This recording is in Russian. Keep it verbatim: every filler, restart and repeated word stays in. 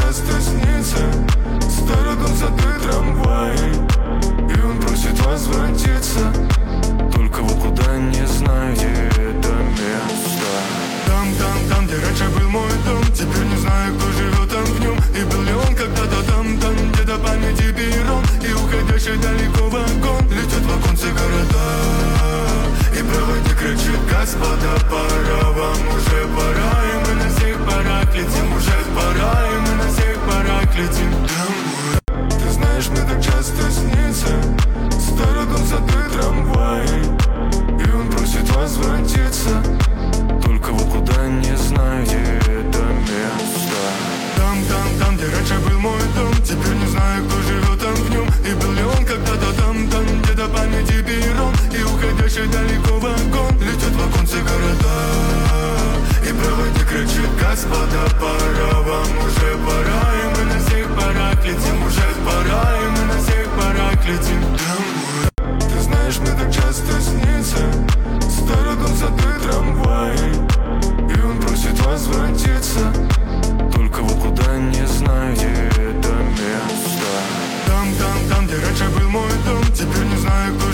часто снится. Старый дом, сады, трамваи, и он просит возвратиться. Только вот куда, не знаю, где это место. Там, там, там, где раньше был мой дом. Теперь не знаю, кто живет там в нем. И был ли он когда-то там, там, где-то памяти перрон. И уходящий далеко вагон летит в оконце города. И проводник кричит: господа, пора, вам уже пора. И мы на всех парах летим.